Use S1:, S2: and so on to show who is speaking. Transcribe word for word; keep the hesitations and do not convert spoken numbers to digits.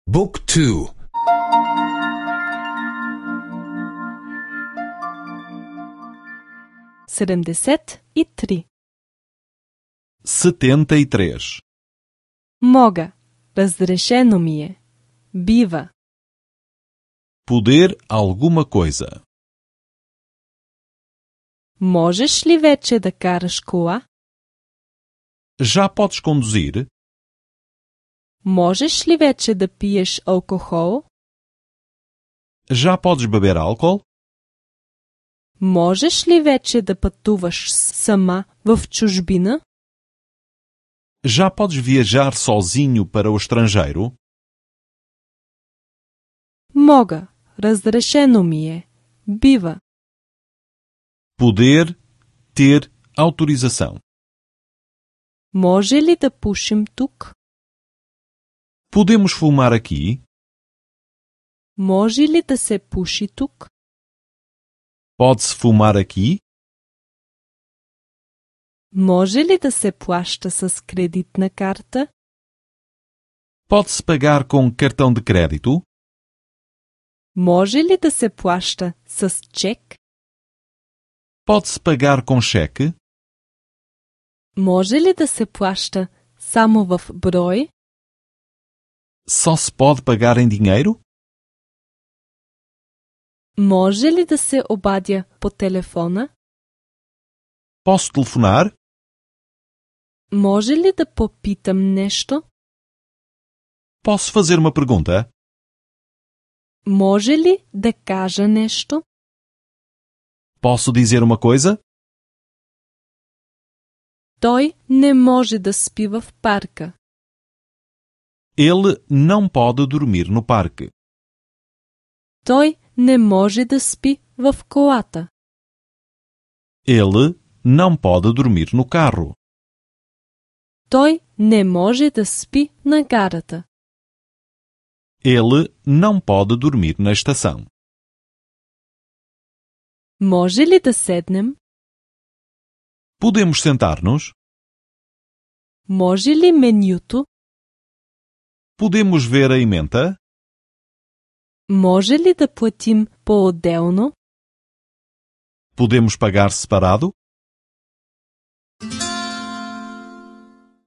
S1: Book two.
S2: седемдесет и три.
S3: setenta e três.
S2: Мога. Разрешено ми е. Бива.
S3: Poder alguma coisa.
S2: Можеш ли вече да караш кола?
S3: Já podes conduzir?
S2: Можеш ли вече да пиеш алкохол?
S3: Já podes beber álcool?
S2: Можеш ли вече да пътуваш сама в чужбина?
S3: Já podes viajar sozinho para o estrangeiro?
S2: Мога. Разрешено ми е. Бива.
S3: Poder ter autorização.
S2: Може ли да пушим тук?
S3: Podemos fumar aqui?
S2: Може ли да се пуши тук?
S3: Pode-se fumar aqui?
S2: Може ли да се плаща с кредитна карта?
S3: Pode-se pagar com cartão de crédito?
S2: Може ли да се плаща с чек?
S3: Pode-se pagar com cheque?
S2: Може ли да се плаща само в брой?
S3: Só se pode pagar em dinheiro?
S2: Може ли да се обадя по телефона?
S3: Posso telefonar?
S2: Може ли да попитам нещо?
S3: Posso fazer uma pergunta?
S2: Може ли да кажа нещо?
S3: Posso dizer uma coisa?
S2: Той не може да спи в парка.
S3: Ele não pode dormir no parque.
S2: Той не може да спи в колата.
S3: Ele não pode dormir no carro.
S2: Той не може да спи на гарата.
S3: Ele não pode dormir na estação.
S2: Може ли да седнем?
S3: Podemos sentar-nos?
S2: Може ли менюто?
S3: Podemos ver a ementa?
S2: Може ли да платим по-отделно?
S3: Podemos pagar separado?